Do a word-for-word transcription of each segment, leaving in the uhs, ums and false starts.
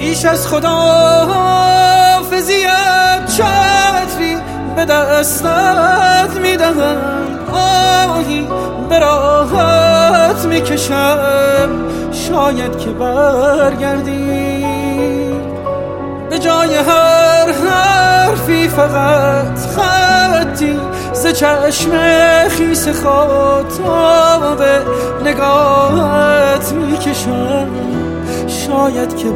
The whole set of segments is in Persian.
پیش از خداحافظیت چتری به دستت میدهم، آهی به راحت میکشم شاید که برگردی. به جای هر حرفی فقط خطی ز چشم خیس خاطاب نگاهت میکشم شاید که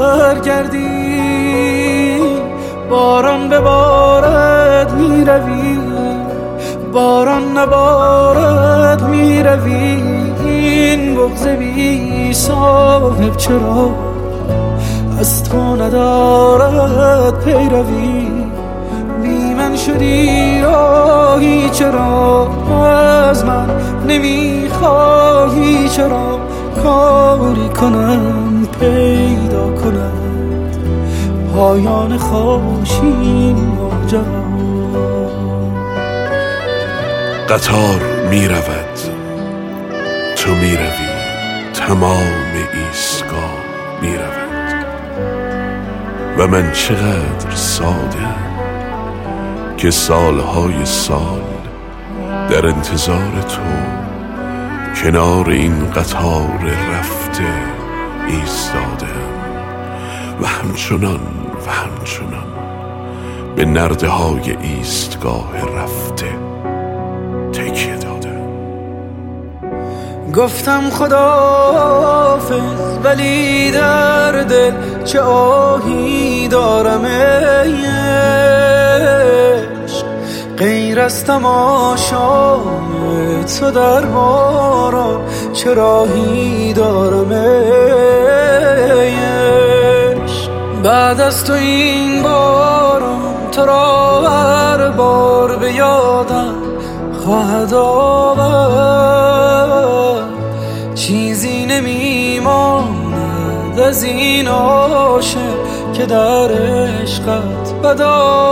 برگردی. باران ببارد میروی، باران نبارد میروی، این بغض بی صاحب چرا از تو ندارد پیروی. بی من شدی راهی چرا از من نمیخواهی، چرا کاری کنم پیدا کند پایان خوشین ماجرا. قطار می رود، تو می روی، تمام ایستگاه می رود و من چقدر ساده که سالهای سال در انتظار تو کنار این قطار رفته ایستادم و همچنان و همچنان به نرده های ایستگاه رفته تکیه دادم. گفتم خداحافظ ولی در دل چه آهی دارم ای عشق، غیر از تماشای تو در باران چه راهی دارم ای عشق. بعد از تو این باران تو را هر بار به یادم خواهد آورد، چیزی نمیماند از این عاشق که در عشقت بد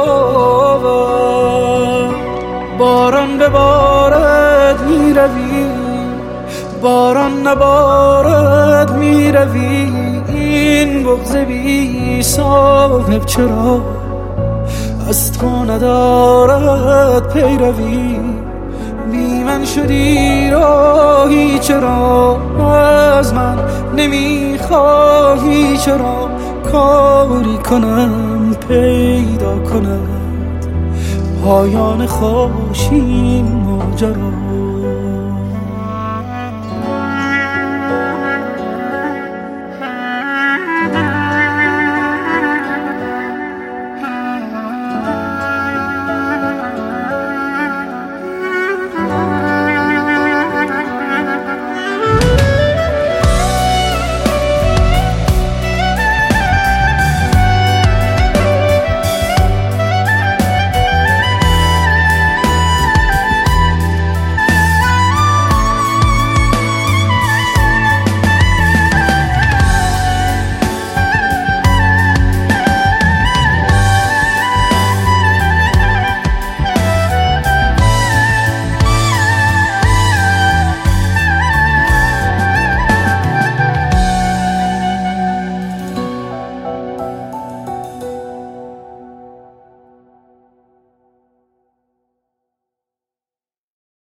آورد. باران ببارد میروی، باران نبارد میروی، این بغض بی صاحب چرا از تو ندارد پیروی. بی من شدی راهی چرا از من نمیخواهی، چرا کاری کنم پیدا کند پایان خوشین ماجرا.